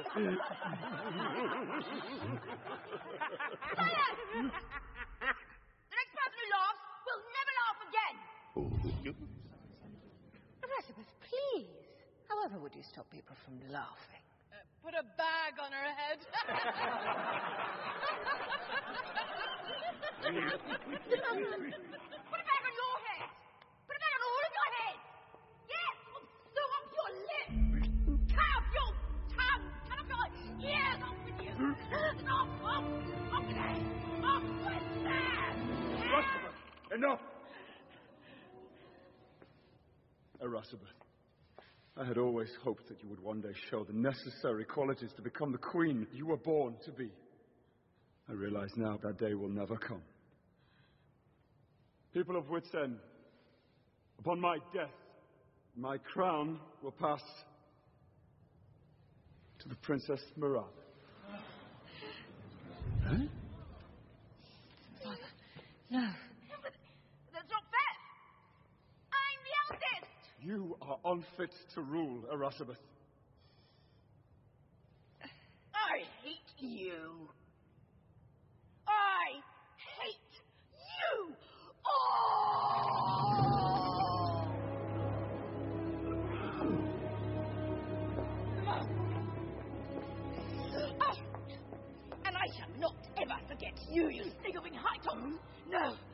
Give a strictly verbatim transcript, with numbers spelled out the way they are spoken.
The next person who laughs will never laugh again. Elizabeth, please. However would you stop people from laughing? Uh, put a bag on her head. Put a bag on your head. Put a bag on all of your heads. Yes, sew up your lips. Cut off your tongue. Cut off your ears. Off with you. Off, off, off with it. Off with them. Erasabeth, enough. Erasabeth, I had always hoped that you would one day show the necessary qualities to become the queen you were born to be. I realize now that day will never come. People of Wits End, upon my death, my crown will pass to the Princess Miranda. Huh? Father, no. But that's not fair. I'm the eldest. You are unfit to rule, Erasabeth. I hate you. I hate you all! And I shall not ever forget you, you sniggering high-top. No,